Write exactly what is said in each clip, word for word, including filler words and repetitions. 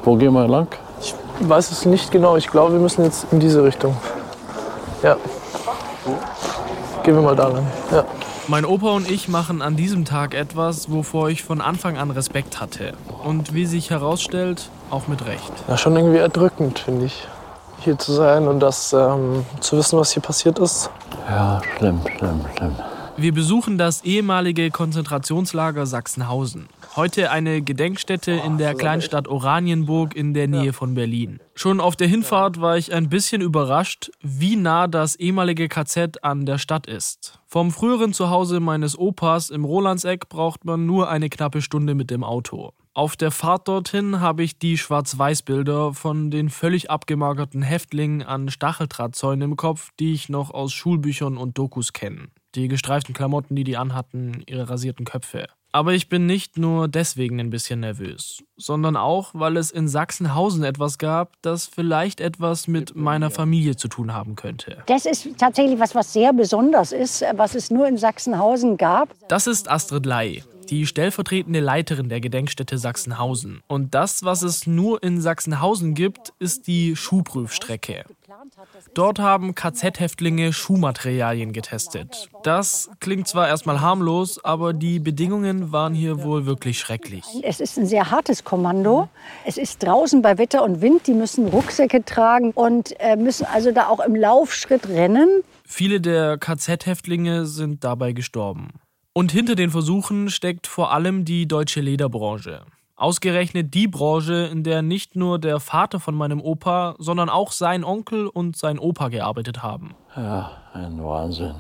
Wo gehen wir lang? Ich weiß es nicht genau. Ich glaube, wir müssen jetzt in diese Richtung. Ja. Gehen wir mal da lang. Ja. Mein Opa und ich machen an diesem Tag etwas, wovor ich von Anfang an Respekt hatte. Und wie sich herausstellt, auch mit Recht. Ja, schon irgendwie erdrückend, finde ich, hier zu sein und das ähm, zu wissen, was hier passiert ist. Ja, schlimm, schlimm, schlimm. Wir besuchen das ehemalige Konzentrationslager Sachsenhausen. Heute eine Gedenkstätte in der Kleinstadt Oranienburg in der Nähe von Berlin. Schon auf der Hinfahrt war ich ein bisschen überrascht, wie nah das ehemalige K Z an der Stadt ist. Vom früheren Zuhause meines Opas im Rolandseck braucht man nur eine knappe Stunde mit dem Auto. Auf der Fahrt dorthin habe ich die Schwarz-Weiß-Bilder von den völlig abgemagerten Häftlingen an Stacheldrahtzäunen im Kopf, die ich noch aus Schulbüchern und Dokus kenne. Die gestreiften Klamotten, die die anhatten, ihre rasierten Köpfe. Aber ich bin nicht nur deswegen ein bisschen nervös, sondern auch, weil es in Sachsenhausen etwas gab, das vielleicht etwas mit meiner Familie zu tun haben könnte. Das ist tatsächlich was, was sehr besonders ist, was es nur in Sachsenhausen gab. Das ist Astrid Ley, die stellvertretende Leiterin der Gedenkstätte Sachsenhausen. Und das, was es nur in Sachsenhausen gibt, ist die Schuhprüfstrecke. Dort haben K Z-Häftlinge Schuhmaterialien getestet. Das klingt zwar erstmal harmlos, aber die Bedingungen waren hier wohl wirklich schrecklich. Es ist ein sehr hartes Kommando. Es ist draußen bei Wetter und Wind. Die müssen Rucksäcke tragen und äh, müssen also da auch im Laufschritt rennen. Viele der K Z-Häftlinge sind dabei gestorben. Und hinter den Versuchen steckt vor allem die deutsche Lederbranche. Ausgerechnet die Branche, in der nicht nur der Vater von meinem Opa, sondern auch sein Onkel und sein Opa gearbeitet haben. Ja, ein Wahnsinn.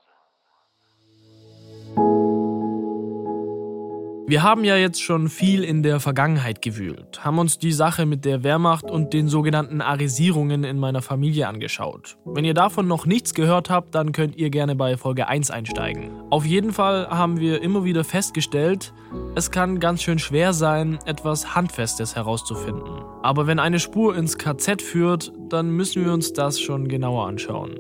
Wir haben ja jetzt schon viel in der Vergangenheit gewühlt, haben uns die Sache mit der Wehrmacht und den sogenannten Arisierungen in meiner Familie angeschaut. Wenn ihr davon noch nichts gehört habt, dann könnt ihr gerne bei Folge eins einsteigen. Auf jeden Fall haben wir immer wieder festgestellt, es kann ganz schön schwer sein, etwas Handfestes herauszufinden. Aber wenn eine Spur ins K Z führt, dann müssen wir uns das schon genauer anschauen.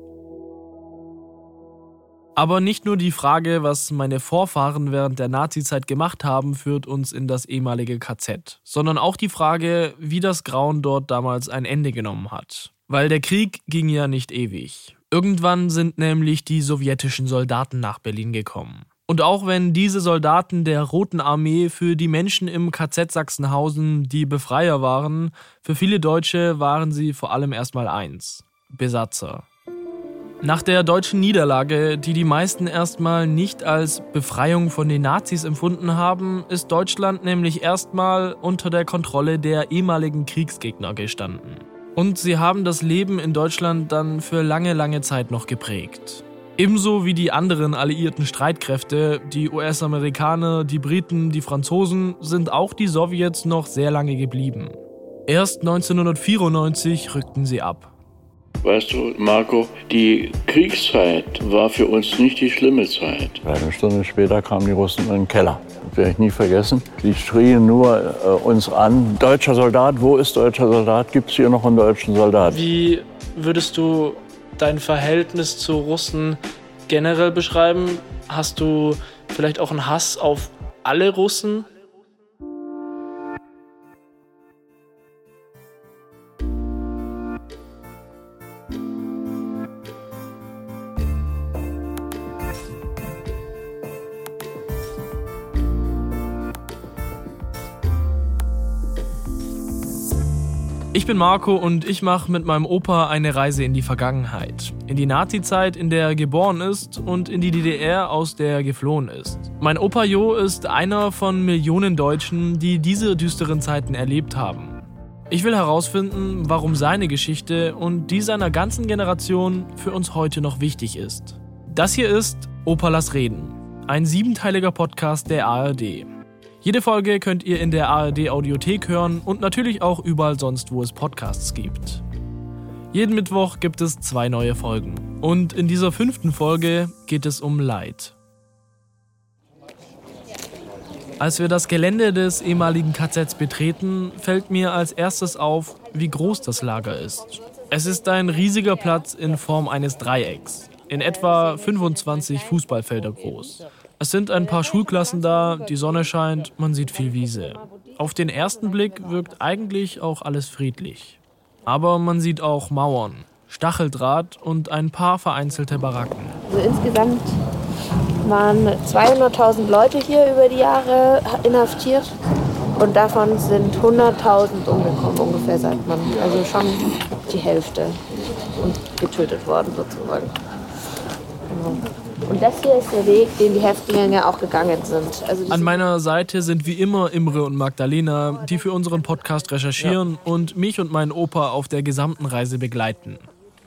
Aber nicht nur die Frage, was meine Vorfahren während der Nazizeit gemacht haben, führt uns in das ehemalige K Z, sondern auch die Frage, wie das Grauen dort damals ein Ende genommen hat. Weil der Krieg ging ja nicht ewig. Irgendwann sind nämlich die sowjetischen Soldaten nach Berlin gekommen. Und auch wenn diese Soldaten der Roten Armee für die Menschen im K Z Sachsenhausen die Befreier waren, für viele Deutsche waren sie vor allem erstmal eins: Besatzer. Nach der deutschen Niederlage, die die meisten erstmal nicht als Befreiung von den Nazis empfunden haben, ist Deutschland nämlich erstmal unter der Kontrolle der ehemaligen Kriegsgegner gestanden. Und sie haben das Leben in Deutschland dann für lange, lange Zeit noch geprägt. Ebenso wie die anderen alliierten Streitkräfte, die U S-Amerikaner, die Briten, die Franzosen, sind auch die Sowjets noch sehr lange geblieben. Erst neunzehnhundertvierundneunzig rückten sie ab. Weißt du, Marco, die Kriegszeit war für uns nicht die schlimme Zeit. Eine Stunde später kamen die Russen in den Keller. Das werde ich nie vergessen. Die schrien nur äh, uns an: Deutscher Soldat, wo ist deutscher Soldat? Gibt es hier noch einen deutschen Soldat? Wie würdest du dein Verhältnis zu Russen generell beschreiben? Hast du vielleicht auch einen Hass auf alle Russen? Ich bin Marco und ich mache mit meinem Opa eine Reise in die Vergangenheit. In die Nazizeit, in der er geboren ist, und in die D D R, aus der er geflohen ist. Mein Opa Jo ist einer von Millionen Deutschen, die diese düsteren Zeiten erlebt haben. Ich will herausfinden, warum seine Geschichte und die seiner ganzen Generation für uns heute noch wichtig ist. Das hier ist Opa lass reden, ein siebenteiliger Podcast der A R D. Jede Folge könnt ihr in der A R D-Audiothek hören und natürlich auch überall sonst, wo es Podcasts gibt. Jeden Mittwoch gibt es zwei neue Folgen. Und in dieser fünften Folge geht es um Leid. Als wir das Gelände des ehemaligen K Zs betreten, fällt mir als erstes auf, wie groß das Lager ist. Es ist ein riesiger Platz in Form eines Dreiecks, in etwa fünfundzwanzig Fußballfelder groß. Es sind ein paar Schulklassen da, die Sonne scheint, man sieht viel Wiese. Auf den ersten Blick wirkt eigentlich auch alles friedlich. Aber man sieht auch Mauern, Stacheldraht und ein paar vereinzelte Baracken. Also insgesamt waren zweihunderttausend Leute hier über die Jahre inhaftiert. Und davon sind hunderttausend umgekommen ungefähr, sagt man. Also schon die Hälfte und getötet worden sozusagen. Und das hier ist der Weg, den die Häftlinge auch gegangen sind. Also An meiner Seite sind wie immer Imre und Magdalena, die für unseren Podcast recherchieren ja. und mich und meinen Opa auf der gesamten Reise begleiten.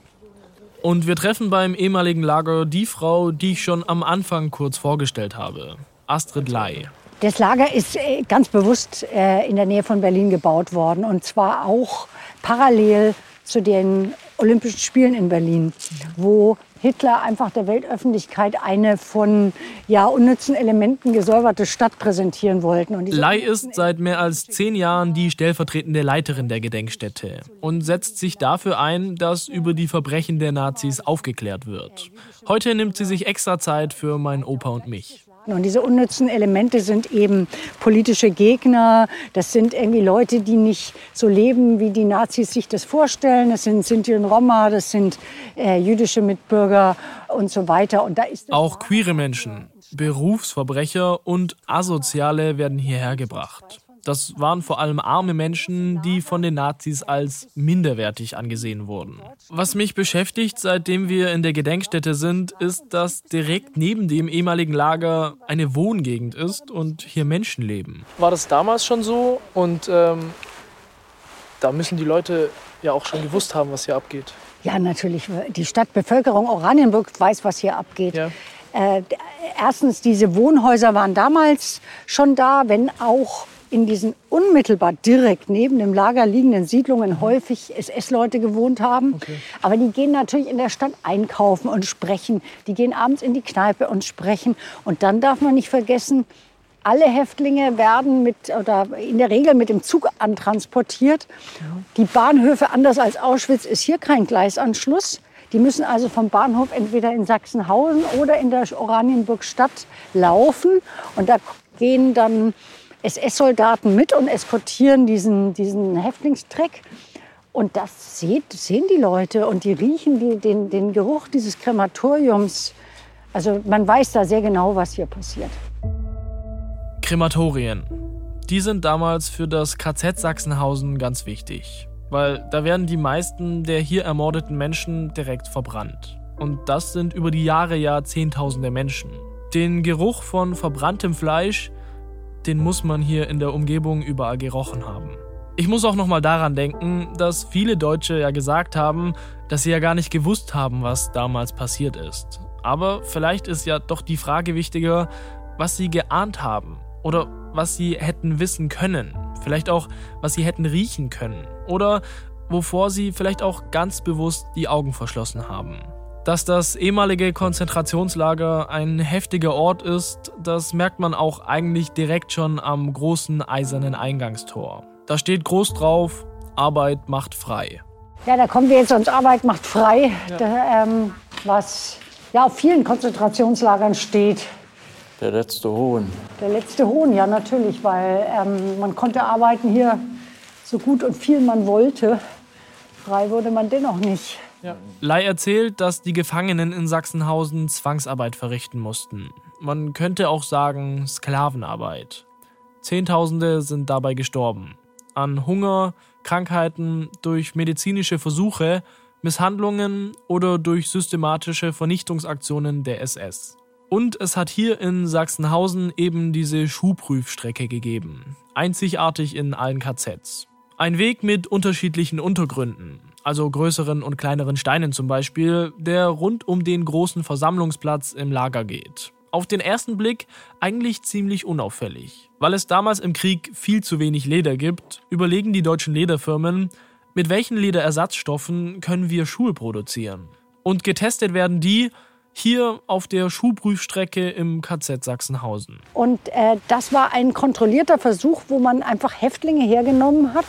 Und wir treffen beim ehemaligen Lager die Frau, die ich schon am Anfang kurz vorgestellt habe, Astrid Ley. Das Lager ist ganz bewusst in der Nähe von Berlin gebaut worden. Und zwar auch parallel zu den Olympischen Spielen in Berlin, wo Hitler einfach der Weltöffentlichkeit eine von ja, unnützen Elementen gesäuberte Stadt präsentieren wollten. Und Ley ist seit mehr als zehn Jahren die stellvertretende Leiterin der Gedenkstätte und setzt sich dafür ein, dass über die Verbrechen der Nazis aufgeklärt wird. Heute nimmt sie sich extra Zeit für meinen Opa und mich. Und diese unnützen Elemente sind eben politische Gegner, das sind irgendwie Leute, die nicht so leben, wie die Nazis sich das vorstellen. Das sind Sinti und Roma, das sind äh, jüdische Mitbürger und so weiter. Und da ist auch queere Menschen, Berufsverbrecher und Asoziale werden hierher gebracht. Das waren vor allem arme Menschen, die von den Nazis als minderwertig angesehen wurden. Was mich beschäftigt, seitdem wir in der Gedenkstätte sind, ist, dass direkt neben dem ehemaligen Lager eine Wohngegend ist und hier Menschen leben. War das damals schon so? Und ähm, da müssen die Leute ja auch schon gewusst haben, was hier abgeht. Ja, natürlich. Die Stadtbevölkerung Oranienburg weiß, was hier abgeht. Ja. Äh, erstens, diese Wohnhäuser waren damals schon da, wenn auch in diesen unmittelbar direkt neben dem Lager liegenden Siedlungen häufig S S-Leute gewohnt haben. Okay. Aber die gehen natürlich in der Stadt einkaufen und sprechen. Die gehen abends in die Kneipe und sprechen. Und dann darf man nicht vergessen, alle Häftlinge werden mit, oder in der Regel mit dem Zug antransportiert. Ja. Die Bahnhöfe, anders als Auschwitz, ist hier kein Gleisanschluss. Die müssen also vom Bahnhof entweder in Sachsenhausen oder in der Oranienburg-Stadt laufen. Und da gehen dann S S-Soldaten mit und eskortieren diesen, diesen Häftlingstreck. Und das sieht, sehen die Leute und die riechen die, den, den Geruch dieses Krematoriums. Also man weiß da sehr genau, was hier passiert. Krematorien. Die sind damals für das K Z Sachsenhausen ganz wichtig. Weil da werden die meisten der hier ermordeten Menschen direkt verbrannt. Und das sind über die Jahre ja Zehntausende Menschen. Den Geruch von verbranntem Fleisch, den muss man hier in der Umgebung überall gerochen haben. Ich muss auch noch mal daran denken, dass viele Deutsche ja gesagt haben, dass sie ja gar nicht gewusst haben, was damals passiert ist. Aber vielleicht ist ja doch die Frage wichtiger, was sie geahnt haben oder was sie hätten wissen können. Vielleicht auch, was sie hätten riechen können oder wovor sie vielleicht auch ganz bewusst die Augen verschlossen haben. Dass das ehemalige Konzentrationslager ein heftiger Ort ist, das merkt man auch eigentlich direkt schon am großen eisernen Eingangstor. Da steht groß drauf, Arbeit macht frei. Ja, da kommen wir jetzt ans Arbeit macht frei, ja. da, ähm, was ja auf vielen Konzentrationslagern steht. Der letzte Hohn. Der letzte Hohn, ja natürlich, weil ähm, man konnte arbeiten hier so gut und viel man wollte. Frei wurde man dennoch nicht. Ja. Ley erzählt, dass die Gefangenen in Sachsenhausen Zwangsarbeit verrichten mussten. Man könnte auch sagen Sklavenarbeit. Zehntausende sind dabei gestorben. An Hunger, Krankheiten, durch medizinische Versuche, Misshandlungen oder durch systematische Vernichtungsaktionen der S S. Und es hat hier in Sachsenhausen eben diese Schuhprüfstrecke gegeben. Einzigartig in allen K Zs. Ein Weg mit unterschiedlichen Untergründen, also größeren und kleineren Steinen zum Beispiel, der rund um den großen Versammlungsplatz im Lager geht. Auf den ersten Blick eigentlich ziemlich unauffällig. Weil es damals im Krieg viel zu wenig Leder gibt, überlegen die deutschen Lederfirmen, mit welchen Lederersatzstoffen können wir Schuhe produzieren. Und getestet werden die hier auf der Schuhprüfstrecke im K Z Sachsenhausen. Und äh, das war ein kontrollierter Versuch, wo man einfach Häftlinge hergenommen hat,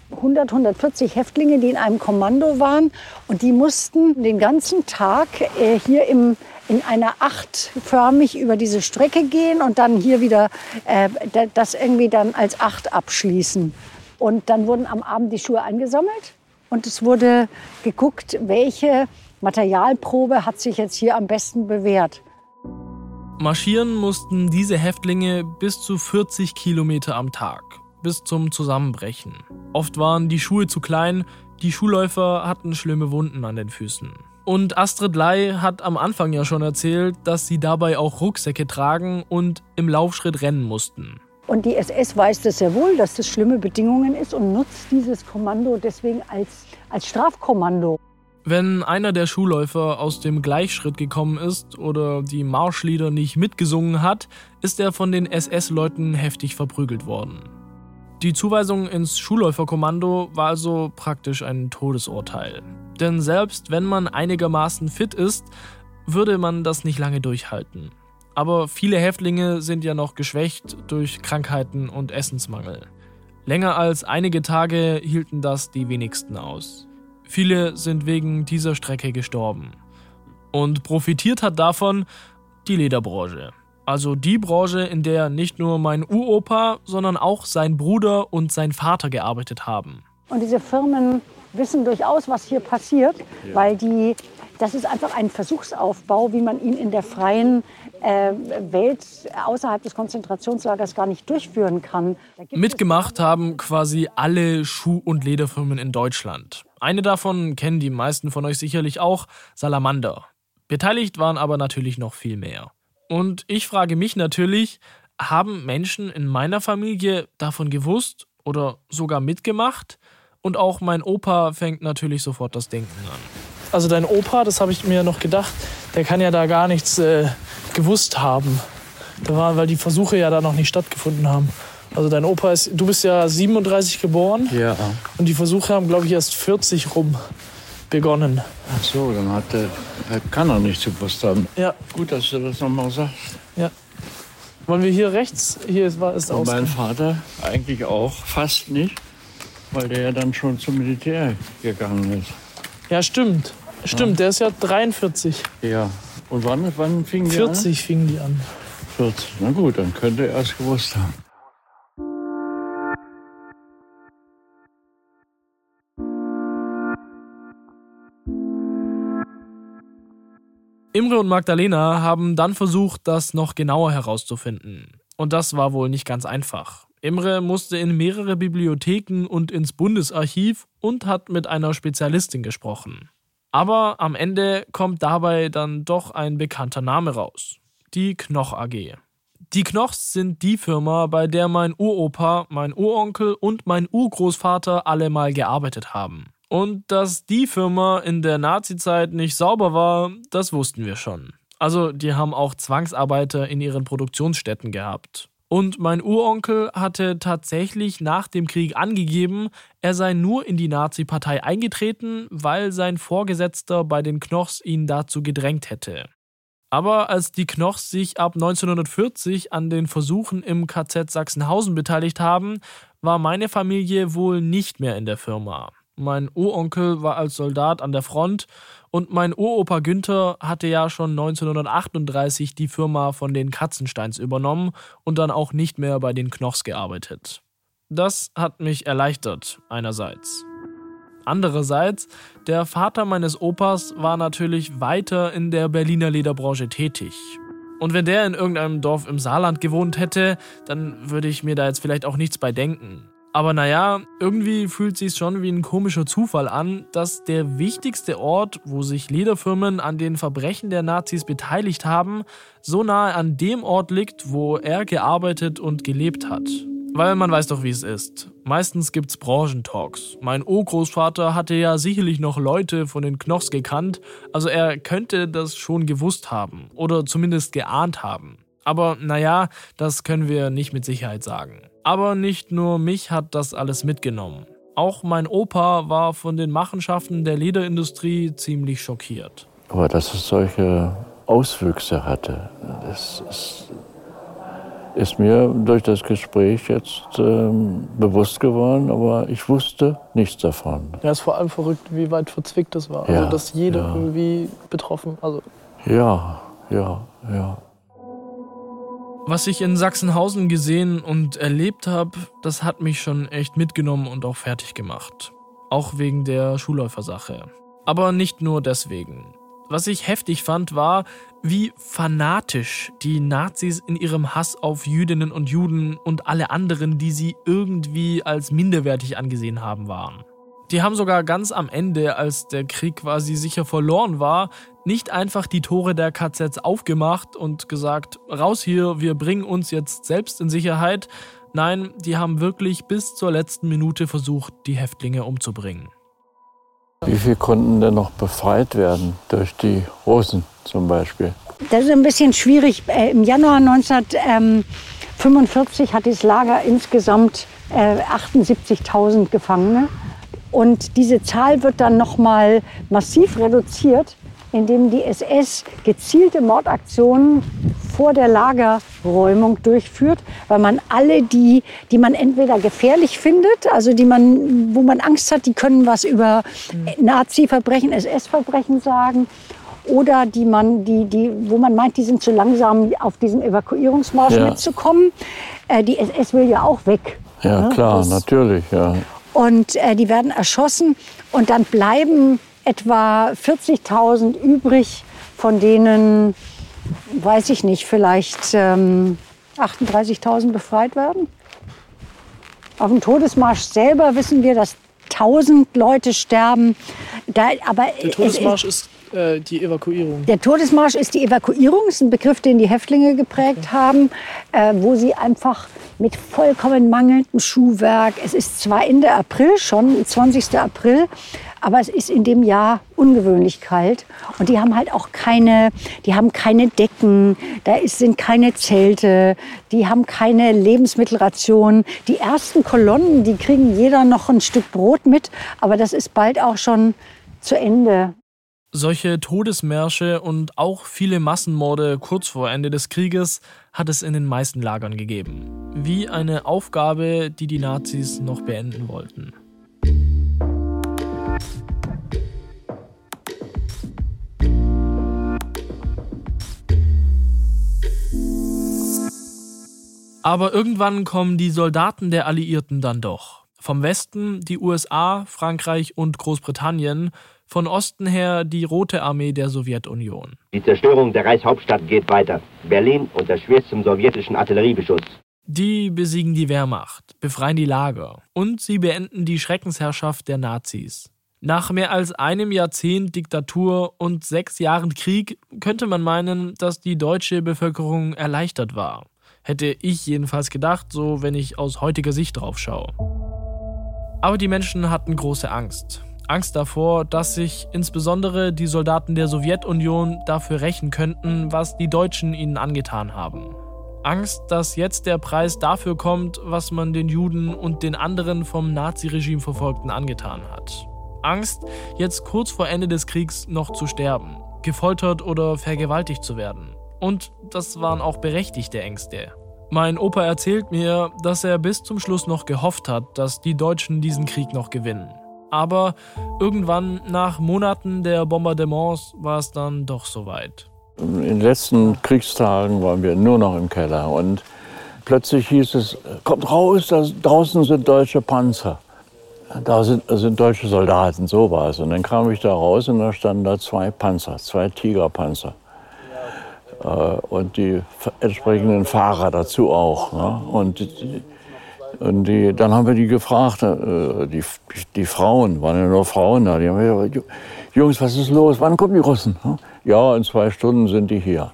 hundert, hundertvierzig Häftlinge, die in einem Kommando waren. Und die mussten den ganzen Tag äh, hier im, in einer Acht förmig über diese Strecke gehen und dann hier wieder äh, das irgendwie dann als Acht abschließen. Und dann wurden am Abend die Schuhe eingesammelt und es wurde geguckt, welche Materialprobe hat sich jetzt hier am besten bewährt. Marschieren mussten diese Häftlinge bis zu vierzig Kilometer am Tag, bis zum Zusammenbrechen. Oft waren die Schuhe zu klein, die Schuhläufer hatten schlimme Wunden an den Füßen. Und Astrid Ley hat am Anfang ja schon erzählt, dass sie dabei auch Rucksäcke tragen und im Laufschritt rennen mussten. Und die S S weiß das sehr wohl, dass das schlimme Bedingungen ist und nutzt dieses Kommando deswegen als, als Strafkommando. Wenn einer der Schuhläufer aus dem Gleichschritt gekommen ist oder die Marschlieder nicht mitgesungen hat, ist er von den S S-Leuten heftig verprügelt worden. Die Zuweisung ins Schulläuferkommando war also praktisch ein Todesurteil. Denn selbst wenn man einigermaßen fit ist, würde man das nicht lange durchhalten. Aber viele Häftlinge sind ja noch geschwächt durch Krankheiten und Essensmangel. Länger als einige Tage hielten das die wenigsten aus. Viele sind wegen dieser Strecke gestorben. Und profitiert hat davon die Lederbranche. Also die Branche, in der nicht nur mein Uropa, sondern auch sein Bruder und sein Vater gearbeitet haben. Und diese Firmen wissen durchaus, was hier passiert, ja. weil die, das ist einfach ein Versuchsaufbau, wie man ihn in der freien äh, Welt außerhalb des Konzentrationslagers gar nicht durchführen kann. Mitgemacht haben quasi alle Schuh- und Lederfirmen in Deutschland. Eine davon kennen die meisten von euch sicherlich auch, Salamander. Beteiligt waren aber natürlich noch viel mehr. Und ich frage mich natürlich, haben Menschen in meiner Familie davon gewusst oder sogar mitgemacht? Und auch mein Opa fängt natürlich sofort das Denken an. Also dein Opa, das habe ich mir noch gedacht, der kann ja da gar nichts äh, gewusst haben. Da war, weil die Versuche ja da noch nicht stattgefunden haben. Also dein Opa ist, du bist ja siebenunddreißig geboren. Ja. Und die Versuche haben, glaube ich, erst vierzig rum begonnen. Ach so, dann hat der, der kann er nichts gewusst haben. Ja. Gut, dass du das nochmal sagst. Ja. Wollen wir hier rechts? Hier ist, ist Und mein Vater eigentlich auch fast nicht, weil der ja dann schon zum Militär gegangen ist. Ja, stimmt. Stimmt, ja. Der ist ja dreiundvierzig. Ja. Und wann, wann fingen die vierzig an? fingen die an. vierzig. Na gut, dann könnte er es gewusst haben. Imre und Magdalena haben dann versucht, das noch genauer herauszufinden. Und das war wohl nicht ganz einfach. Imre musste in mehrere Bibliotheken und ins Bundesarchiv und hat mit einer Spezialistin gesprochen. Aber am Ende kommt dabei dann doch ein bekannter Name raus. Die Knoch A G. Die Knochs sind die Firma, bei der mein Uropa, mein Uronkel und mein Urgroßvater alle mal gearbeitet haben. Und dass die Firma in der Nazizeit nicht sauber war, das wussten wir schon. Also die haben auch Zwangsarbeiter in ihren Produktionsstätten gehabt. Und mein Uronkel hatte tatsächlich nach dem Krieg angegeben, er sei nur in die Nazi-Partei eingetreten, weil sein Vorgesetzter bei den Knochs ihn dazu gedrängt hätte. Aber als die Knochs sich ab neunzehnhundertvierzig an den Versuchen im K Z Sachsenhausen beteiligt haben, war meine Familie wohl nicht mehr in der Firma. Mein Uronkel war als Soldat an der Front und mein Uropa Günther hatte ja schon neunzehnhundertachtunddreißig die Firma von den Katzensteins übernommen und dann auch nicht mehr bei den Knochs gearbeitet. Das hat mich erleichtert, einerseits. Andererseits, der Vater meines Opas war natürlich weiter in der Berliner Lederbranche tätig. Und wenn der in irgendeinem Dorf im Saarland gewohnt hätte, dann würde ich mir da jetzt vielleicht auch nichts bei denken. Aber naja, irgendwie fühlt sich's schon wie ein komischer Zufall an, dass der wichtigste Ort, wo sich Lederfirmen an den Verbrechen der Nazis beteiligt haben, so nahe an dem Ort liegt, wo er gearbeitet und gelebt hat. Weil man weiß doch, wie es ist. Meistens gibt's Branchentalks. Mein Urgroßvater hatte ja sicherlich noch Leute von den Knochs gekannt, also er könnte das schon gewusst haben oder zumindest geahnt haben. Aber naja, das können wir nicht mit Sicherheit sagen. Aber nicht nur mich hat das alles mitgenommen. Auch mein Opa war von den Machenschaften der Lederindustrie ziemlich schockiert. Aber dass es solche Auswüchse hatte, das ist, ist mir durch das Gespräch jetzt ähm, bewusst geworden, aber ich wusste nichts davon. Ja, es ist vor allem verrückt, wie weit verzwickt das war. Ja, also, dass jeder ja. irgendwie betroffen, also Ja, ja, ja. Was ich in Sachsenhausen gesehen und erlebt habe, das hat mich schon echt mitgenommen und auch fertig gemacht. Auch wegen der Schulläufersache. Aber nicht nur deswegen. Was ich heftig fand, war, wie fanatisch die Nazis in ihrem Hass auf Jüdinnen und Juden und alle anderen, die sie irgendwie als minderwertig angesehen haben, waren. Die haben sogar ganz am Ende, als der Krieg quasi sicher verloren war, nicht einfach die Tore der K Zs aufgemacht und gesagt, raus hier, wir bringen uns jetzt selbst in Sicherheit. Nein, die haben wirklich bis zur letzten Minute versucht, die Häftlinge umzubringen. Wie viel konnten denn noch befreit werden durch die Russen zum Beispiel? Das ist ein bisschen schwierig. Im Januar neunzehnhundertfünfundvierzig hat das Lager insgesamt achtundsiebzigtausend Gefangene. Und diese Zahl wird dann noch mal massiv reduziert, indem die S S gezielte Mordaktionen vor der Lagerräumung durchführt, weil man alle die, die man entweder gefährlich findet, also die man, wo man Angst hat, die können was über Nazi-Verbrechen, S S-Verbrechen sagen, oder die man, die, die, wo man meint, die sind zu langsam, auf diesen Evakuierungsmarsch ja. mitzukommen. Äh, die S S will ja auch weg. Ja, ne? klar, das, natürlich, ja. Und äh, die werden erschossen und dann bleiben etwa vierzigtausend übrig, von denen, weiß ich nicht, vielleicht ähm, achtunddreißigtausend befreit werden. Auf dem Todesmarsch selber wissen wir, dass tausend Leute sterben. Da, aber der Todesmarsch es, ist äh, die Evakuierung. Der Todesmarsch ist die Evakuierung, ist ein Begriff, den die Häftlinge geprägt okay. haben, äh, wo sie einfach mit vollkommen mangelndem Schuhwerk, es ist zwar Ende April schon, zwanzigsten April, aber es ist in dem Jahr ungewöhnlich kalt und die haben halt auch keine, die haben keine Decken, da ist, sind keine Zelte, die haben keine Lebensmittelration. Die ersten Kolonnen, die kriegen jeder noch ein Stück Brot mit, aber das ist bald auch schon zu Ende. Solche Todesmärsche und auch viele Massenmorde kurz vor Ende des Krieges hat es in den meisten Lagern gegeben. Wie eine Aufgabe, die die Nazis noch beenden wollten. Aber irgendwann kommen die Soldaten der Alliierten dann doch. Vom Westen die U S A, Frankreich und Großbritannien, von Osten her die Rote Armee der Sowjetunion. Die Zerstörung der Reichshauptstadt geht weiter. Berlin unter schwerstem sowjetischen Artilleriebeschuss. Die besiegen die Wehrmacht, befreien die Lager und sie beenden die Schreckensherrschaft der Nazis. Nach mehr als einem Jahrzehnt Diktatur und sechs Jahren Krieg könnte man meinen, dass die deutsche Bevölkerung erleichtert war. Hätte ich jedenfalls gedacht, so wenn ich aus heutiger Sicht drauf schaue. Aber die Menschen hatten große Angst. Angst davor, dass sich insbesondere die Soldaten der Sowjetunion dafür rächen könnten, was die Deutschen ihnen angetan haben. Angst, dass jetzt der Preis dafür kommt, was man den Juden und den anderen vom Naziregime Verfolgten angetan hat. Angst, jetzt kurz vor Ende des Kriegs noch zu sterben, gefoltert oder vergewaltigt zu werden. Und das waren auch berechtigte Ängste. Mein Opa erzählt mir, dass er bis zum Schluss noch gehofft hat, dass die Deutschen diesen Krieg noch gewinnen. Aber irgendwann, nach Monaten der Bombardements, war es dann doch soweit. In den letzten Kriegstagen waren wir nur noch im Keller. Und plötzlich hieß es, kommt raus, da draußen sind deutsche Panzer. Da sind, da sind deutsche Soldaten, so war es. Und dann kam ich da raus und da standen da zwei Panzer, zwei Tigerpanzer. Und die entsprechenden Fahrer dazu auch. Ne? Und, die, und die, dann haben wir die gefragt, die, die Frauen, waren ja nur Frauen da, die haben gesagt, Jungs, was ist los, wann kommen die Russen? Ja, in zwei Stunden sind die hier.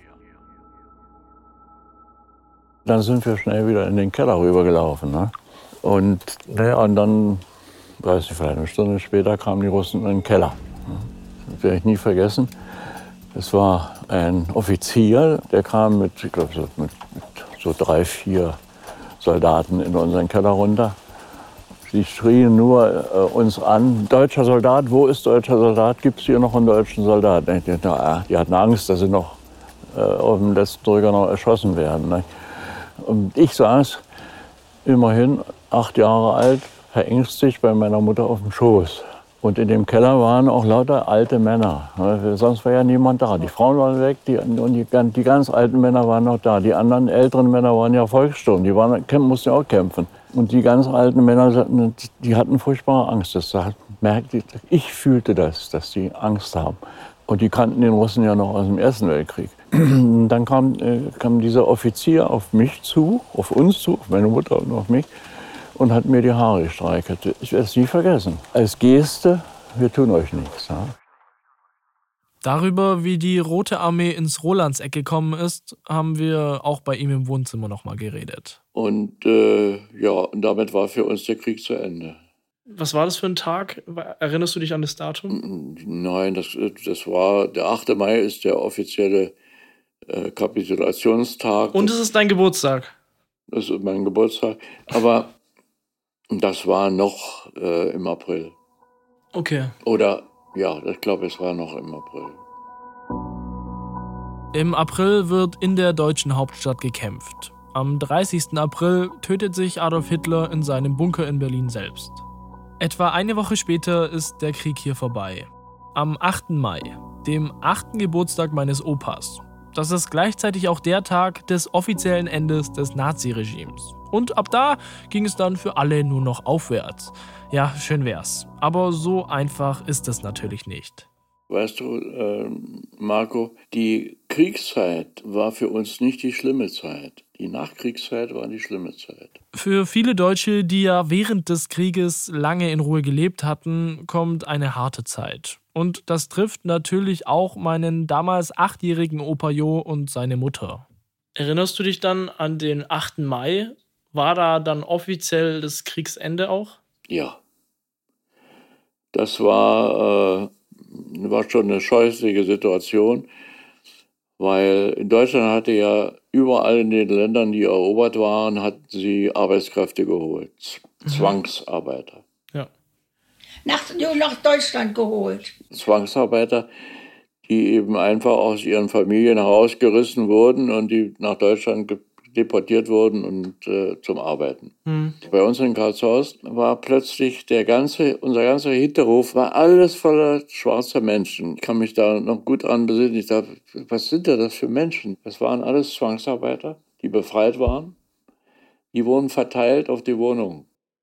Dann sind wir schnell wieder in den Keller rübergelaufen. Ne? Und, ja, und dann, weiß ich, vielleicht eine Stunde später kamen die Russen in den Keller. Das werde ich nie vergessen. Es war ein Offizier, der kam mit, ich glaube, so, mit, mit so drei, vier Soldaten in unseren Keller runter. Die schrien nur äh, uns an, deutscher Soldat, wo ist deutscher Soldat? Gibt es hier noch einen deutschen Soldat? Die, die, die hatten Angst, dass sie noch äh, auf dem letzten Drücker noch erschossen werden. Ne? Und ich saß immerhin acht Jahre alt, verängstigt bei meiner Mutter auf dem Schoß. Und in dem Keller waren auch lauter alte Männer. Sonst war ja niemand da. Die Frauen waren weg die, und die, die ganz alten Männer waren noch da. Die anderen älteren Männer waren ja Volkssturm, die waren, mussten ja auch kämpfen. Und die ganz alten Männer, die hatten furchtbare Angst. Das merkte, ich fühlte das, dass die Angst haben. Und die kannten den Russen ja noch aus dem Ersten Weltkrieg. Dann kam, äh, kam dieser Offizier auf mich zu, auf uns zu, auf meine Mutter und auf mich, und hat mir die Haare gestreichelt. Ich werde es nie vergessen. Als Geste, wir tun euch nichts. Ja? Darüber, wie die Rote Armee ins Rolandseck gekommen ist, haben wir auch bei ihm im Wohnzimmer noch mal geredet. Und äh, ja, und damit war für uns der Krieg zu Ende. Was war das für ein Tag? Erinnerst du dich an das Datum? Nein, das, das war, der achte Mai ist der offizielle äh, Kapitulationstag. Und es ist dein Geburtstag? Das ist mein Geburtstag. Aber das war noch äh, im April. Okay. Oder, ja, ich glaube, es war noch im April. Im April wird in der deutschen Hauptstadt gekämpft. Am dreißigsten April tötet sich Adolf Hitler in seinem Bunker in Berlin selbst. Etwa eine Woche später ist der Krieg hier vorbei. Am achten Mai, dem achten Geburtstag meines Opas. Das ist gleichzeitig auch der Tag des offiziellen Endes des Naziregimes. Und ab da ging es dann für alle nur noch aufwärts. Ja, schön wär's. Aber so einfach ist es natürlich nicht. Weißt du, äh, Marco, die Kriegszeit war für uns nicht die schlimme Zeit. Die Nachkriegszeit war die schlimme Zeit. Für viele Deutsche, die ja während des Krieges lange in Ruhe gelebt hatten, kommt eine harte Zeit. Und das trifft natürlich auch meinen damals achtjährigen Opa Jo und seine Mutter. Erinnerst du dich dann an den achten Mai? War da dann offiziell das Kriegsende auch? Ja. Das war, äh, war schon eine scheußliche Situation, weil in Deutschland hatte ja überall in den Ländern, die erobert waren, hatten sie Arbeitskräfte geholt, mhm. Zwangsarbeiter. Ja. Nach, nach Deutschland geholt. Zwangsarbeiter, die eben einfach aus ihren Familien herausgerissen wurden und die nach Deutschland deportiert wurden und äh, zum Arbeiten. Mhm. Bei uns in Karlshorst war plötzlich der ganze, unser ganzer Hinterhof war alles voller schwarzer Menschen. Ich kann mich da noch gut dran besinnen. Ich dachte, was sind da das für Menschen? Das waren alles Zwangsarbeiter, die befreit waren. Die wurden verteilt auf die Wohnungen.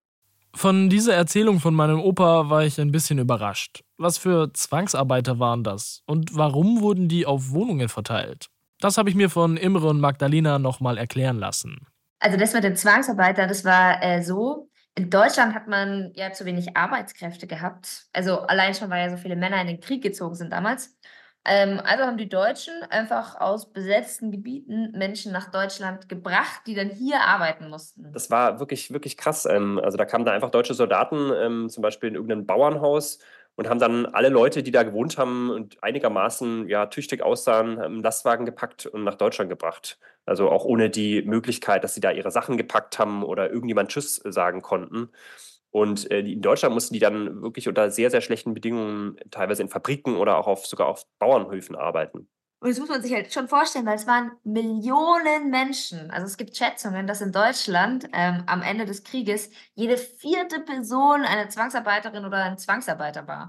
Von dieser Erzählung von meinem Opa war ich ein bisschen überrascht. Was für Zwangsarbeiter waren das? Und warum wurden die auf Wohnungen verteilt? Das habe ich mir von Imre und Magdalena nochmal erklären lassen. Also das mit den Zwangsarbeitern, das war äh, so, in Deutschland hat man ja zu wenig Arbeitskräfte gehabt. Also allein schon, weil ja so viele Männer in den Krieg gezogen sind damals. Ähm, also haben die Deutschen einfach aus besetzten Gebieten Menschen nach Deutschland gebracht, die dann hier arbeiten mussten. Das war wirklich, wirklich krass. Ähm, also da kamen da einfach deutsche Soldaten, ähm, zum Beispiel in irgendeinem Bauernhaus, und haben dann alle Leute, die da gewohnt haben und einigermaßen ja, tüchtig aussahen, im Lastwagen gepackt und nach Deutschland gebracht. Also auch ohne die Möglichkeit, dass sie da ihre Sachen gepackt haben oder irgendjemand Tschüss sagen konnten. Und äh, in Deutschland mussten die dann wirklich unter sehr, sehr schlechten Bedingungen teilweise in Fabriken oder auch auf, sogar auf Bauernhöfen arbeiten. Und das muss man sich halt schon vorstellen, weil es waren Millionen Menschen. Also es gibt Schätzungen, dass in Deutschland ähm, am Ende des Krieges jede vierte Person eine Zwangsarbeiterin oder ein Zwangsarbeiter war.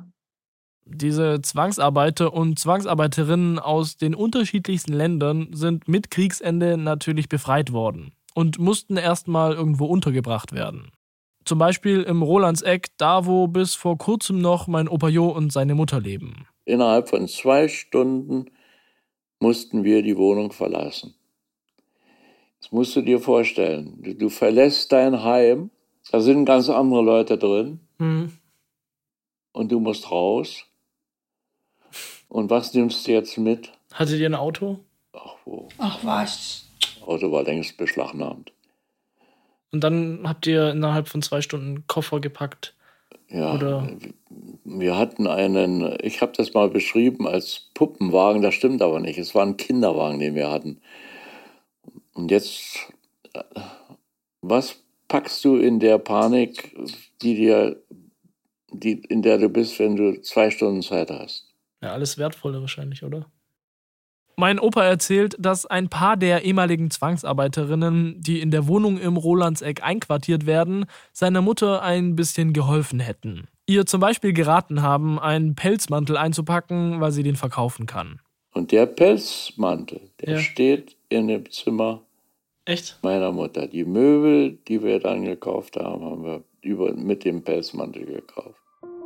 Diese Zwangsarbeiter und Zwangsarbeiterinnen aus den unterschiedlichsten Ländern sind mit Kriegsende natürlich befreit worden und mussten erstmal irgendwo untergebracht werden. Zum Beispiel im Rolandseck, da wo bis vor kurzem noch mein Opa Jo und seine Mutter leben. Innerhalb von zwei Stunden mussten wir die Wohnung verlassen. Das musst du dir vorstellen. Du, du verlässt dein Heim, da sind ganz andere Leute drin, mhm. und du musst raus. Und was nimmst du jetzt mit? Hattet ihr ein Auto? Ach wo. Ach was. Das Auto war längst beschlagnahmt. Und dann habt ihr innerhalb von zwei Stunden Koffer gepackt? Ja, oder? Wir hatten einen, ich habe das mal beschrieben als Puppenwagen, das stimmt aber nicht. Es war ein Kinderwagen, den wir hatten. Und jetzt, was packst du in der Panik, die dir, die, in der du bist, wenn du zwei Stunden Zeit hast? Ja, alles Wertvolle wahrscheinlich, oder? Mein Opa erzählt, dass ein paar der ehemaligen Zwangsarbeiterinnen, die in der Wohnung im Rolandseck einquartiert werden, seiner Mutter ein bisschen geholfen hätten. Ihr zum Beispiel geraten haben, einen Pelzmantel einzupacken, weil sie den verkaufen kann. Und der Pelzmantel, der Ja. steht in dem Zimmer Echt? meiner Mutter. Die Möbel, die wir dann gekauft haben, haben wir über, mit dem Pelzmantel gekauft.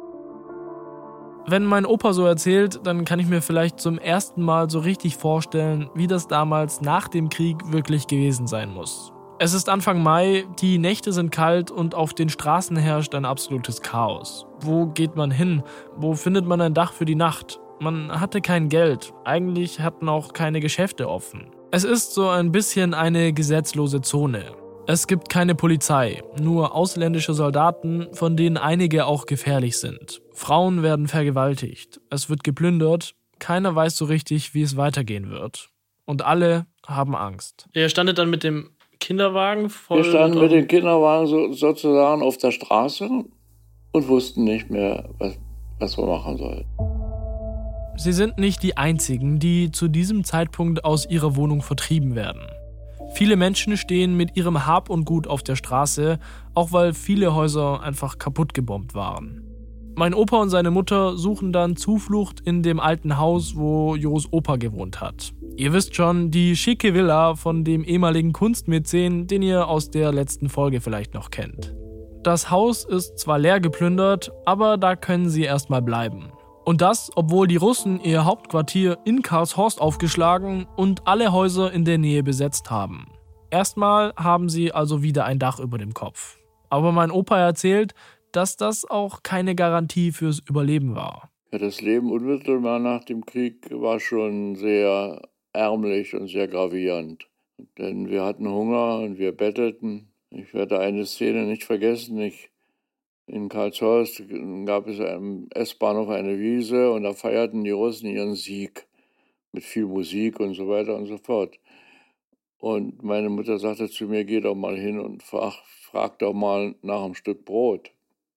Wenn mein Opa so erzählt, dann kann ich mir vielleicht zum ersten Mal so richtig vorstellen, wie das damals nach dem Krieg wirklich gewesen sein muss. Es ist Anfang Mai, die Nächte sind kalt und auf den Straßen herrscht ein absolutes Chaos. Wo geht man hin? Wo findet man ein Dach für die Nacht? Man hatte kein Geld. Eigentlich hatten auch keine Geschäfte offen. Es ist so ein bisschen eine gesetzlose Zone. Es gibt keine Polizei, nur ausländische Soldaten, von denen einige auch gefährlich sind. Frauen werden vergewaltigt, es wird geplündert, keiner weiß so richtig, wie es weitergehen wird. Und alle haben Angst. Ihr standet dann mit dem Kinderwagen voll... Wir standen mit dem Kinderwagen so, sozusagen auf der Straße und wussten nicht mehr, was, was wir machen sollten. Sie sind nicht die einzigen, die zu diesem Zeitpunkt aus ihrer Wohnung vertrieben werden. Viele Menschen stehen mit ihrem Hab und Gut auf der Straße, auch weil viele Häuser einfach kaputt gebombt waren. Mein Opa und seine Mutter suchen dann Zuflucht in dem alten Haus, wo Jos Opa gewohnt hat. Ihr wisst schon, die schicke Villa von dem ehemaligen Kunstmäzen, den ihr aus der letzten Folge vielleicht noch kennt. Das Haus ist zwar leer geplündert, aber da können sie erstmal bleiben. Und das, obwohl die Russen ihr Hauptquartier in Karlshorst aufgeschlagen und alle Häuser in der Nähe besetzt haben. Erstmal haben sie also wieder ein Dach über dem Kopf. Aber mein Opa erzählt, dass das auch keine Garantie fürs Überleben war. Ja, das Leben unmittelbar nach dem Krieg war schon sehr ärmlich und sehr gravierend. Denn wir hatten Hunger und wir bettelten. Ich werde eine Szene nicht vergessen. Ich In Karlshorst gab es am S-Bahnhof eine Wiese und da feierten die Russen ihren Sieg mit viel Musik und so weiter und so fort. Und meine Mutter sagte zu mir, geh doch mal hin und frag, frag doch mal nach einem Stück Brot.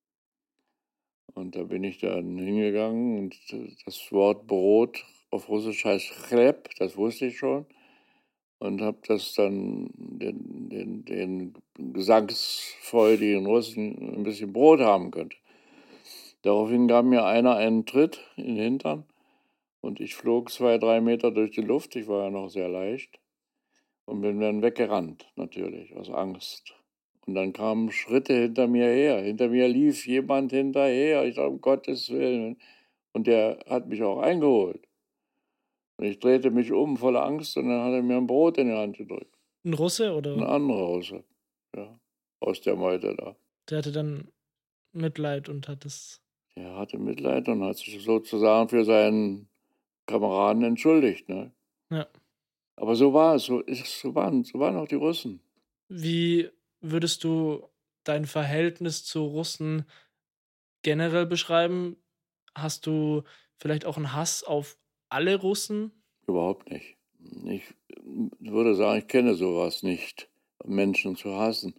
Und da bin ich dann hingegangen und das Wort Brot auf Russisch heißt Chleb, das wusste ich schon. Und habe das dann den, den, den gesangsfreudigen Russen ein bisschen Brot haben könnte. Daraufhin gab mir einer einen Tritt in den Hintern und ich flog zwei, drei Meter durch die Luft. Ich war ja noch sehr leicht und bin dann weggerannt, natürlich, aus Angst. Und dann kamen Schritte hinter mir her. Hinter mir lief jemand hinterher. Ich dachte, um Gottes Willen. Und der hat mich auch eingeholt. Und ich drehte mich um, voller Angst, und dann hat er mir ein Brot in die Hand gedrückt. Ein Russe oder? Ein anderer Russe, ja, aus der Meute da. Der hatte dann Mitleid und hat es... Der hatte Mitleid und hat sich sozusagen für seinen Kameraden entschuldigt, ne? Ja. Aber so war es, so, ist, so, waren, so waren auch die Russen. Wie würdest du dein Verhältnis zu Russen generell beschreiben? Hast du vielleicht auch einen Hass auf alle Russen? Überhaupt nicht. Ich würde sagen, ich kenne sowas nicht, Menschen zu hassen.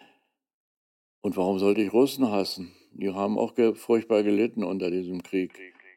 Und warum sollte ich Russen hassen? Die haben auch ge- furchtbar gelitten unter diesem Krieg.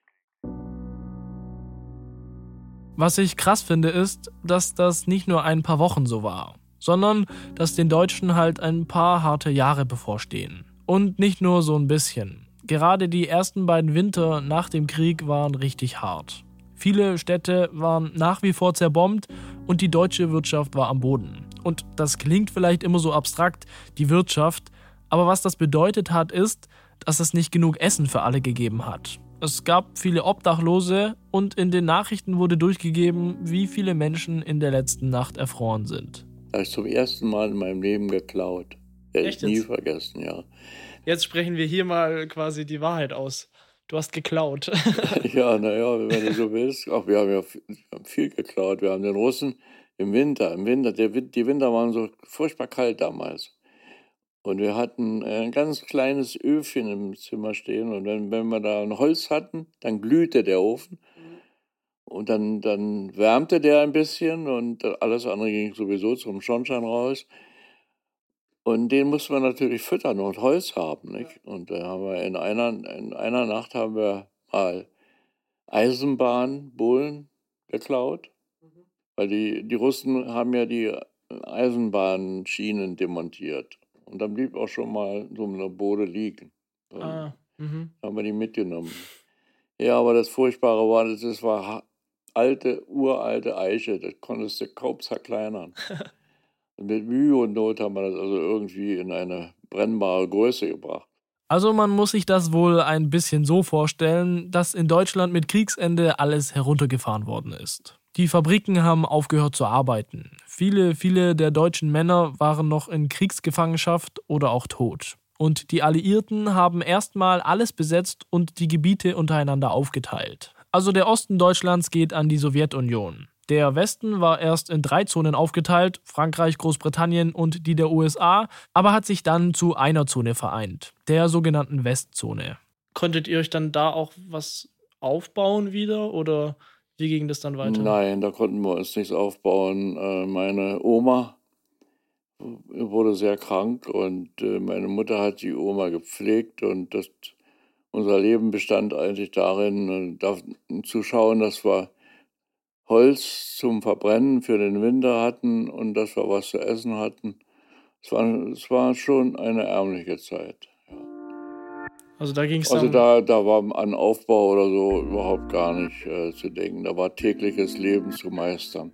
Was ich krass finde, ist, dass das nicht nur ein paar Wochen so war, sondern dass den Deutschen halt ein paar harte Jahre bevorstehen. Und nicht nur so ein bisschen. Gerade die ersten beiden Winter nach dem Krieg waren richtig hart. Viele Städte waren nach wie vor zerbombt und die deutsche Wirtschaft war am Boden. Und das klingt vielleicht immer so abstrakt, die Wirtschaft, aber was das bedeutet hat, ist, dass es nicht genug Essen für alle gegeben hat. Es gab viele Obdachlose und in den Nachrichten wurde durchgegeben, wie viele Menschen in der letzten Nacht erfroren sind. Da habe ich zum ersten Mal in meinem Leben geklaut. Werde ich nie vergessen, ja. Jetzt sprechen wir hier mal quasi die Wahrheit aus. Du hast geklaut. Ja, naja, wenn du so willst. Ach, wir haben ja viel, wir haben viel geklaut. Wir haben den Russen im Winter, im Winter, der, die Winter waren so furchtbar kalt damals. Und wir hatten ein ganz kleines Öfchen im Zimmer stehen. Und wenn, wenn wir da ein Holz hatten, dann glühte der Ofen. Und dann, dann wärmte der ein bisschen und alles andere ging sowieso zum Schornstein raus. Und den mussten wir natürlich füttern und Holz haben, nicht? Und da haben wir in einer, in einer Nacht haben wir mal Eisenbahnbohlen geklaut Weil die, die Russen haben ja die Eisenbahnschienen demontiert. Und dann blieb auch schon mal so eine Bode liegen. Und Ah, mhm. haben wir die mitgenommen. Ja, aber das Furchtbare war, das das war ha- alte, uralte Eiche. Das konntest du kaum zerkleinern. Und mit Mühe und Not haben wir das also irgendwie in eine brennbare Größe gebracht. Also man muss sich das wohl ein bisschen so vorstellen, dass in Deutschland mit Kriegsende alles heruntergefahren worden ist. Die Fabriken haben aufgehört zu arbeiten. Viele, viele der deutschen Männer waren noch in Kriegsgefangenschaft oder auch tot. Und die Alliierten haben erstmal alles besetzt und die Gebiete untereinander aufgeteilt. Also der Osten Deutschlands geht an die Sowjetunion. Der Westen war erst in drei Zonen aufgeteilt, Frankreich, Großbritannien und die der U S A, aber hat sich dann zu einer Zone vereint, der sogenannten Westzone. Konntet ihr euch dann da auch was aufbauen wieder oder wie ging das dann weiter? Nein, da konnten wir uns nichts aufbauen. Äh, Meine Oma wurde sehr krank und äh, meine Mutter hat die Oma gepflegt und das, unser Leben bestand eigentlich darin, äh, da, zu schauen, dass wir Holz zum Verbrennen für den Winter hatten und dass wir was zu essen hatten. Es war, es war schon eine ärmliche Zeit. Also da ging es Also dann... da, da war an Aufbau oder so überhaupt gar nicht äh, zu denken. Da war tägliches Leben zu meistern.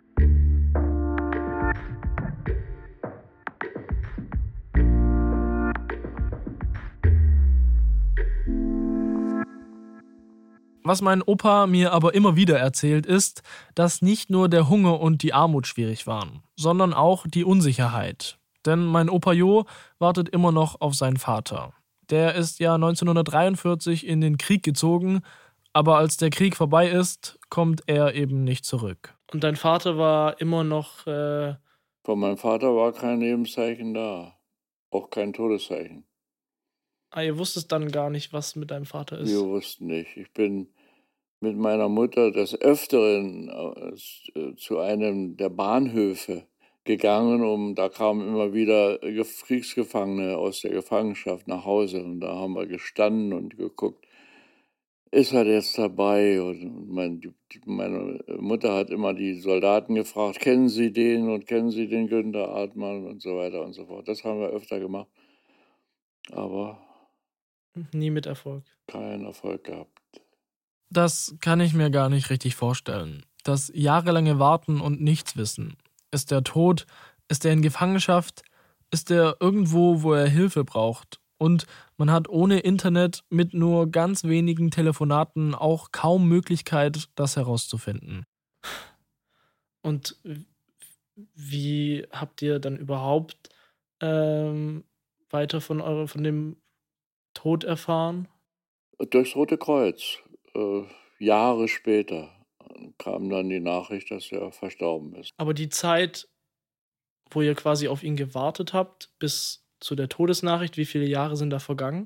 Was mein Opa mir aber immer wieder erzählt ist, dass nicht nur der Hunger und die Armut schwierig waren, sondern auch die Unsicherheit. Denn mein Opa Jo wartet immer noch auf seinen Vater. Der ist ja neunzehnhundertdreiundvierzig in den Krieg gezogen, aber als der Krieg vorbei ist, kommt er eben nicht zurück. Und dein Vater war immer noch... Äh Von meinem Vater war kein Lebenszeichen da, auch kein Todeszeichen. Ah, ihr wusstet dann gar nicht, was mit deinem Vater ist? Wir wussten nicht. Ich bin mit meiner Mutter des Öfteren äh, zu einem der Bahnhöfe gegangen, um da kamen immer wieder Kriegsgefangene aus der Gefangenschaft nach Hause und da haben wir gestanden und geguckt, ist er jetzt dabei? Und mein, die, meine Mutter hat immer die Soldaten gefragt, kennen Sie den und kennen Sie den Günther Artmann und so weiter und so fort. Das haben wir öfter gemacht, aber nie mit Erfolg. Keinen Erfolg gehabt. Das kann ich mir gar nicht richtig vorstellen. Das jahrelange Warten und Nichtswissen. Ist er tot? Ist er in Gefangenschaft? Ist er irgendwo, wo er Hilfe braucht? Und man hat ohne Internet mit nur ganz wenigen Telefonaten auch kaum Möglichkeit, das herauszufinden. Und wie habt ihr dann überhaupt ähm, weiter von, eure, von dem Tod erfahren? Durchs Rote Kreuz. Äh, Jahre später kam dann die Nachricht, dass er verstorben ist. Aber die Zeit, wo ihr quasi auf ihn gewartet habt, bis zu der Todesnachricht, wie viele Jahre sind da vergangen?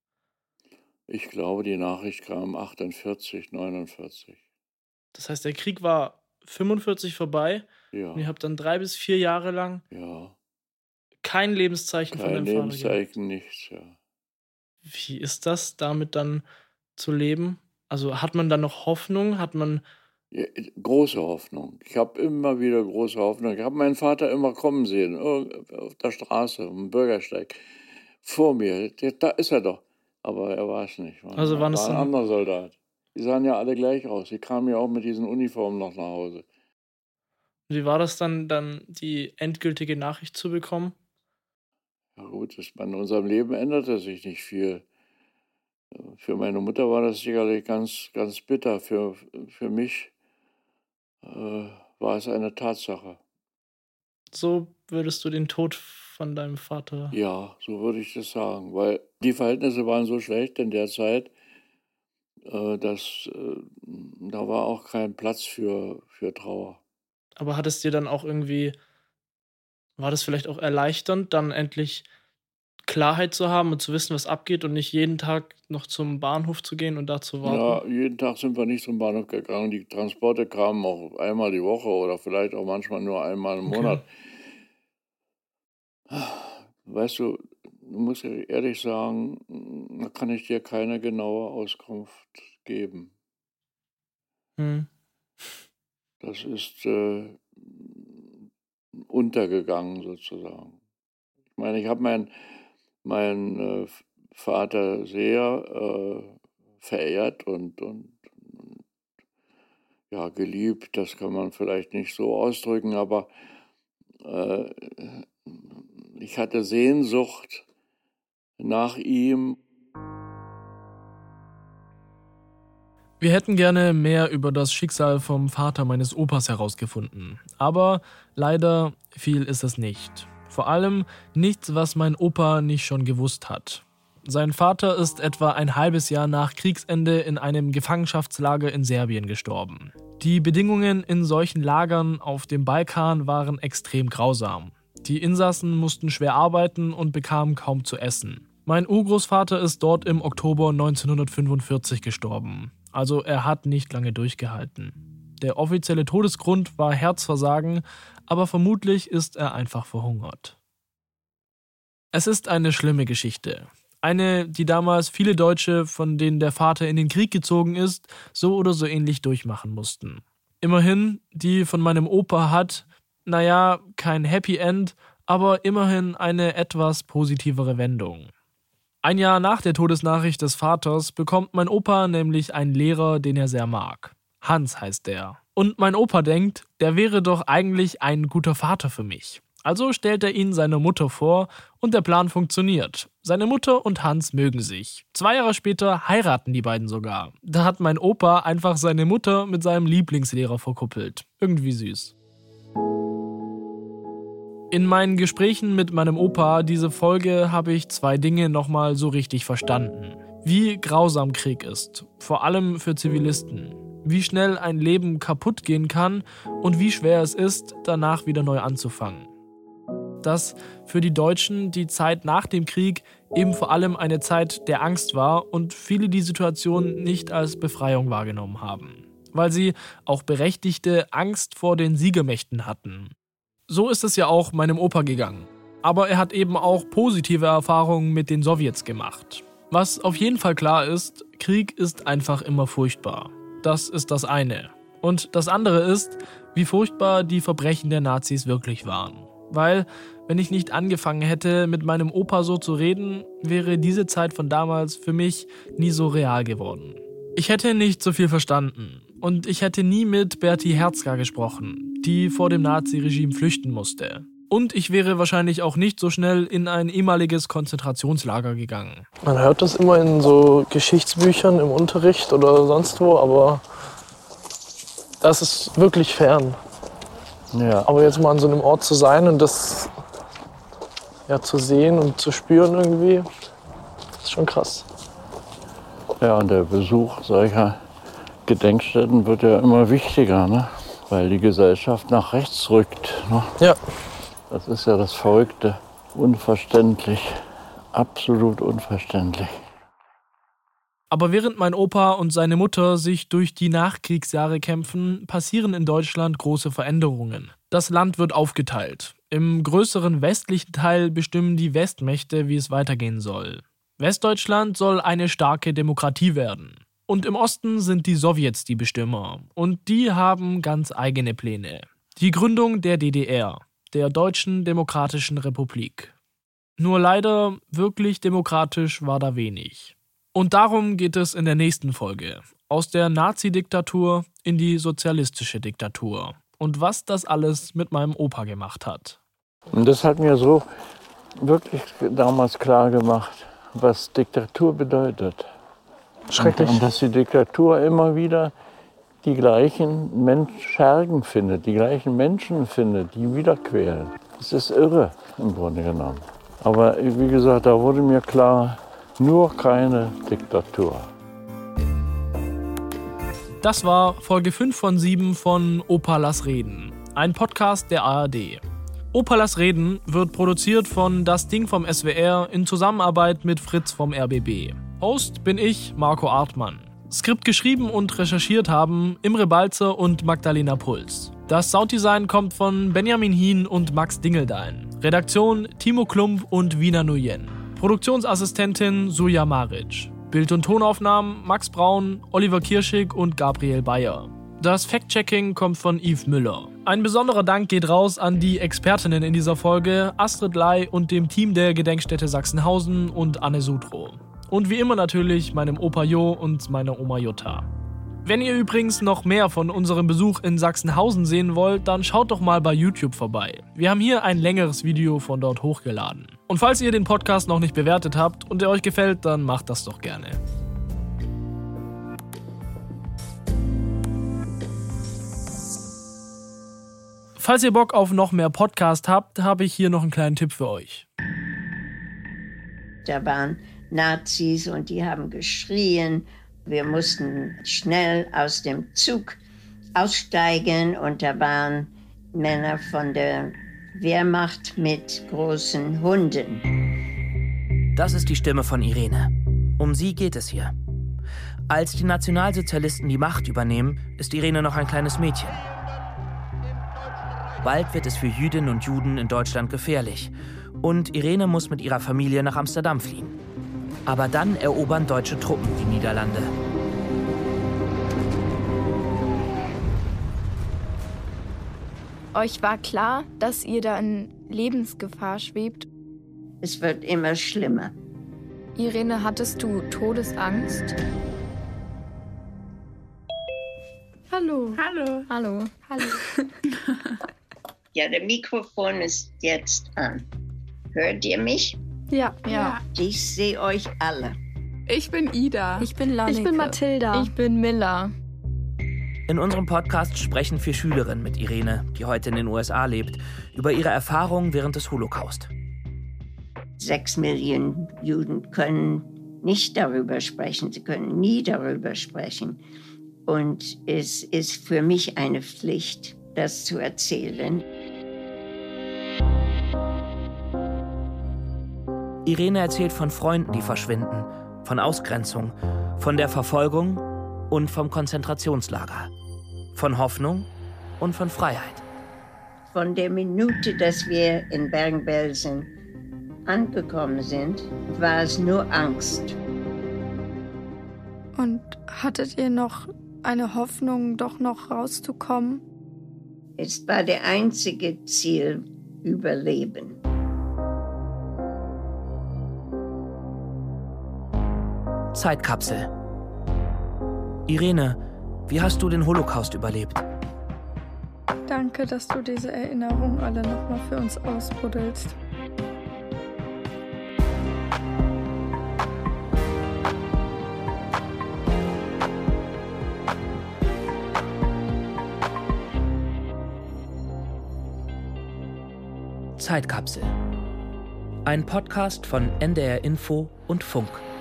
Ich glaube, die Nachricht kam achtundvierzig, neunundvierzig. Das heißt, der Krieg war fünfundvierzig vorbei Ja. und ihr habt dann drei bis vier Jahre lang ja. kein Lebenszeichen kein von deinem Vater gehabt. Kein Lebenszeichen, nichts, ja. Wie ist das, damit dann zu leben? Also hat man dann noch Hoffnung? Hat man... Ja, große Hoffnung. Ich habe immer wieder große Hoffnung. Ich habe meinen Vater immer kommen sehen, auf der Straße, am Bürgersteig, vor mir. Da ist er doch. Aber er war es nicht. Man, also waren war es ein dann... anderer Soldat. Die sahen ja alle gleich aus. Die kamen ja auch mit diesen Uniformen noch nach Hause. Wie war das dann, dann die endgültige Nachricht zu bekommen? Ja gut, das, in unserem Leben änderte sich nicht viel. Für meine Mutter war das sicherlich ganz, ganz bitter. Für, für mich äh, war es eine Tatsache. So würdest du den Tod von deinem Vater... Ja, so würde ich das sagen. Weil die Verhältnisse waren so schlecht in der Zeit, äh, dass äh, da war auch kein Platz für, für Trauer. Aber hat es dir dann auch irgendwie... War das vielleicht auch erleichternd, dann endlich Klarheit zu haben und zu wissen, was abgeht und nicht jeden Tag noch zum Bahnhof zu gehen und da zu warten? Ja, jeden Tag sind wir nicht zum Bahnhof gegangen. Die Transporte kamen auch einmal die Woche oder vielleicht auch manchmal nur einmal im Monat. Okay. Weißt du, du musst ehrlich sagen, da kann ich dir keine genaue Auskunft geben. Hm. das ist äh, untergegangen sozusagen. Ich meine, ich habe meinen mein, äh, Vater sehr äh, verehrt und, und, und ja, geliebt, das kann man vielleicht nicht so ausdrücken, aber äh, ich hatte Sehnsucht nach ihm. Wir hätten gerne mehr über das Schicksal vom Vater meines Opas herausgefunden. Aber leider viel ist es nicht. Vor allem nichts, was mein Opa nicht schon gewusst hat. Sein Vater ist etwa ein halbes Jahr nach Kriegsende in einem Gefangenschaftslager in Serbien gestorben. Die Bedingungen in solchen Lagern auf dem Balkan waren extrem grausam. Die Insassen mussten schwer arbeiten und bekamen kaum zu essen. Mein Urgroßvater ist dort im Oktober neunzehnhundertfünfundvierzig gestorben. Also er hat nicht lange durchgehalten. Der offizielle Todesgrund war Herzversagen, aber vermutlich ist er einfach verhungert. Es ist eine schlimme Geschichte. Eine, die damals viele Deutsche, von denen der Vater in den Krieg gezogen ist, so oder so ähnlich durchmachen mussten. Immerhin, die von meinem Opa hat, naja, kein Happy End, aber immerhin eine etwas positivere Wendung. Ein Jahr nach der Todesnachricht des Vaters bekommt mein Opa nämlich einen Lehrer, den er sehr mag. Hans heißt der. Und mein Opa denkt, der wäre doch eigentlich ein guter Vater für mich. Also stellt er ihn seiner Mutter vor und der Plan funktioniert. Seine Mutter und Hans mögen sich. Zwei Jahre später heiraten die beiden sogar. Da hat mein Opa einfach seine Mutter mit seinem Lieblingslehrer verkuppelt. Irgendwie süß. In meinen Gesprächen mit meinem Opa diese Folge habe ich zwei Dinge nochmal so richtig verstanden. Wie grausam Krieg ist, vor allem für Zivilisten. Wie schnell ein Leben kaputt gehen kann und wie schwer es ist, danach wieder neu anzufangen. Dass für die Deutschen die Zeit nach dem Krieg eben vor allem eine Zeit der Angst war und viele die Situation nicht als Befreiung wahrgenommen haben, weil sie auch berechtigte Angst vor den Siegermächten hatten. So ist es ja auch meinem Opa gegangen. Aber er hat eben auch positive Erfahrungen mit den Sowjets gemacht. Was auf jeden Fall klar ist, Krieg ist einfach immer furchtbar. Das ist das eine. Und das andere ist, wie furchtbar die Verbrechen der Nazis wirklich waren. Weil, wenn ich nicht angefangen hätte, mit meinem Opa so zu reden, wäre diese Zeit von damals für mich nie so real geworden. Ich hätte nicht so viel verstanden. Und ich hätte nie mit Berti Herzka gesprochen, die vor dem Nazi-Regime flüchten musste. Und ich wäre wahrscheinlich auch nicht so schnell in ein ehemaliges Konzentrationslager gegangen. Man hört das immer in so Geschichtsbüchern im Unterricht oder sonst wo, aber das ist wirklich fern. Ja. Aber jetzt mal an so einem Ort zu sein und das ja, zu sehen und zu spüren irgendwie, das ist schon krass. Ja, und der Besuch solcher Gedenkstätten wird ja immer wichtiger, ne? Weil die Gesellschaft nach rechts rückt. Ne? Ja. Das ist ja das Verrückte. Unverständlich. Absolut unverständlich. Aber während mein Opa und seine Mutter sich durch die Nachkriegsjahre kämpfen, passieren in Deutschland große Veränderungen. Das Land wird aufgeteilt. Im größeren westlichen Teil bestimmen die Westmächte, wie es weitergehen soll. Westdeutschland soll eine starke Demokratie werden. Und im Osten sind die Sowjets die Bestimmer. Und die haben ganz eigene Pläne. Die Gründung der D D R, der Deutschen Demokratischen Republik. Nur leider, wirklich demokratisch war da wenig. Und darum geht es in der nächsten Folge. Aus der Nazi-Diktatur in die sozialistische Diktatur. Und was das alles mit meinem Opa gemacht hat. Und das hat mir so wirklich damals klar gemacht, was Diktatur bedeutet. Schrecklich. Und, und dass die Diktatur immer wieder die gleichen Mensch, Schergen findet, die gleichen Menschen findet, die wieder quälen. Das ist irre im Grunde genommen. Aber wie gesagt, da wurde mir klar, nur keine Diktatur. Das war Folge fünf von sieben von Opa lass reden, ein Podcast der A R D. Opa lass reden wird produziert von Das Ding vom S W R in Zusammenarbeit mit Fritz vom R B B. Host bin ich, Marco Artmann. Skript geschrieben und recherchiert haben Imre Balzer und Magdalena Puls. Das Sounddesign kommt von Benjamin Hien und Max Dingeldein. Redaktion Timo Klump und Wiener Nguyen. Produktionsassistentin Suja Maric. Bild- und Tonaufnahmen Max Braun, Oliver Kirschig und Gabriel Bayer. Das Fact-Checking kommt von Yves Müller. Ein besonderer Dank geht raus an die Expertinnen in dieser Folge, Astrid Ley und dem Team der Gedenkstätte Sachsenhausen und Anne Sutro. Und wie immer natürlich meinem Opa Jo und meiner Oma Jutta. Wenn ihr übrigens noch mehr von unserem Besuch in Sachsenhausen sehen wollt, dann schaut doch mal bei YouTube vorbei. Wir haben hier ein längeres Video von dort hochgeladen. Und falls ihr den Podcast noch nicht bewertet habt und er euch gefällt, dann macht das doch gerne. Falls ihr Bock auf noch mehr Podcast habt, habe ich hier noch einen kleinen Tipp für euch. Da waren Nazis und die haben geschrien. Wir mussten schnell aus dem Zug aussteigen und da waren Männer von der Wehrmacht mit großen Hunden. Das ist die Stimme von Irene. Um sie geht es hier. Als die Nationalsozialisten die Macht übernehmen, ist Irene noch ein kleines Mädchen. Bald wird es für Jüdinnen und Juden in Deutschland gefährlich. Und Irene muss mit ihrer Familie nach Amsterdam fliehen. Aber dann erobern deutsche Truppen die Niederlande. Euch war klar, dass ihr da in Lebensgefahr schwebt? Es wird immer schlimmer. Irene, hattest du Todesangst? Hallo. Hallo. Hallo. Hallo. Ja, der Mikrofon ist jetzt an. Hört ihr mich? Ja. Ja. Ich sehe euch alle. Ich bin Ida. Ich bin Lanneke. Ich bin Mathilda. Ich bin Milla. In unserem Podcast sprechen vier Schülerinnen mit Irene, die heute in den U S A lebt, über ihre Erfahrungen während des Holocaust. Sechs Millionen Juden können nicht darüber sprechen. Sie können nie darüber sprechen. Und es ist für mich eine Pflicht, das zu erzählen. Irene erzählt von Freunden, die verschwinden, von Ausgrenzung, von der Verfolgung und vom Konzentrationslager, von Hoffnung und von Freiheit. Von der Minute, dass wir in Bergen-Belsen angekommen sind, war es nur Angst. Und hattet ihr noch eine Hoffnung, doch noch rauszukommen? Es war der einzige Ziel, Überleben. Zeitkapsel. Irene, wie hast du den Holocaust überlebt? Danke, dass du diese Erinnerungen alle nochmal für uns ausbuddelst. Zeitkapsel. Ein Podcast von N D R Info und Funk.